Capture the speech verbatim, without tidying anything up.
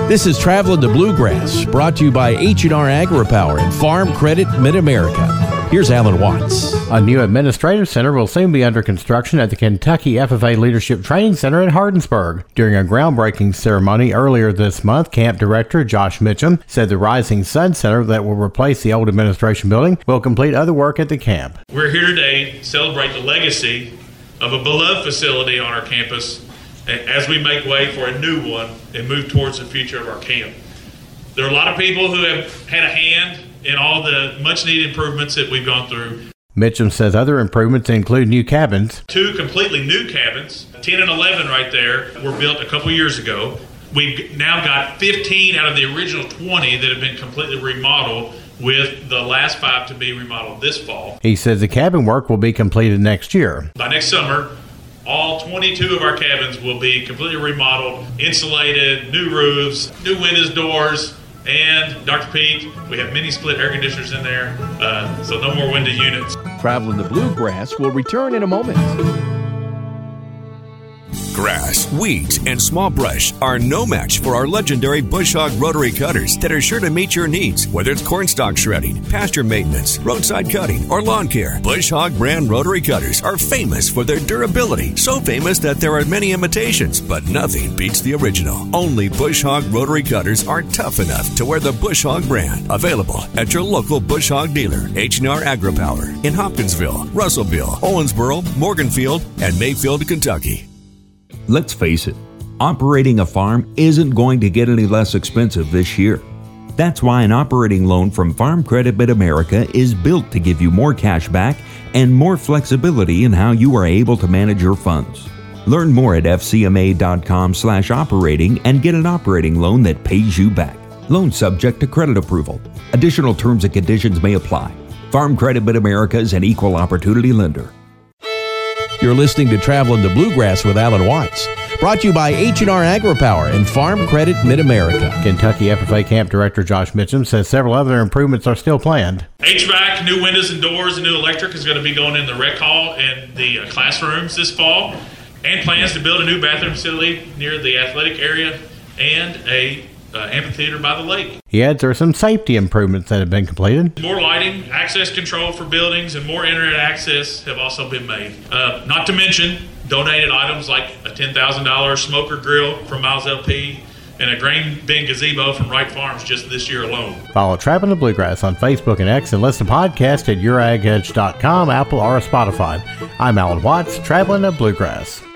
This is Traveling the Bluegrass, brought to you by H and R AgriPower and Farm Credit Mid-America. Here's Alan Watts. A new administrative center will soon be under construction at the Kentucky F F A Leadership Training Center in Hardinsburg. During a groundbreaking ceremony earlier this month, Camp Director Josh Mitchum said the Rising Sun Center that will replace the old administration building will complete other work at the camp. We're here today to celebrate the legacy of a beloved facility on our campus as we make way for a new one and move towards the future of our camp. There are a lot of people who have had a hand in all the much-needed improvements that we've gone through. Mitchum says other improvements include new cabins. Two completely new cabins, ten and eleven right there, were built a couple years ago. We've now got fifteen out of the original twenty that have been completely remodeled, with the last five to be remodeled this fall. He says the cabin work will be completed next year. By next summer, all twenty-two of our cabins will be completely remodeled, insulated, new roofs, new windows, doors, and Doctor Pete, we have mini split air conditioners in there, uh, so no more window units. Traveling the Bluegrass will return in a moment. Grass, weeds, and small brush are no match for our legendary Bush Hog rotary cutters that are sure to meet your needs. Whether it's cornstalk shredding, pasture maintenance, roadside cutting, or lawn care, Bush Hog brand rotary cutters are famous for their durability. So famous that there are many imitations, but nothing beats the original. Only Bush Hog rotary cutters are tough enough to wear the Bush Hog brand. Available at your local Bush Hog dealer, H and R AgriPower, in Hopkinsville, Russellville, Owensboro, Morganfield, and Mayfield, Kentucky. Let's face it, operating a farm isn't going to get any less expensive this year. That's why an operating loan from Farm Credit Mid-America is built to give you more cash back and more flexibility in how you are able to manage your funds. Learn more at F C M A dot com slash operating and get an operating loan that pays you back. Loan subject to credit approval. Additional terms and conditions may apply. Farm Credit Mid-America is an equal opportunity lender. You're listening to Traveling the Bluegrass with Alan Watts, brought to you by H and R AgriPower and Farm Credit Mid-America. Kentucky F F A Camp Director Josh Mitchum says several other improvements are still planned. H V A C, new windows and doors, and new electric is going to be going in the rec hall and the uh, classrooms this fall, and plans to build a new bathroom facility near the athletic area and a uh, amphitheater by the lake. He adds there are some safety improvements that have been completed. More lighting, access control for buildings, and more internet access have also been made. Uh, not to mention donated items like a ten thousand dollars smoker grill from Miles L P and a grain bin gazebo from Wright Farms just this year alone. Follow Traveling the Bluegrass on Facebook and X and listen to podcasts at your ag edge dot com, Apple, or Spotify. I'm Alan Watts, Traveling the Bluegrass.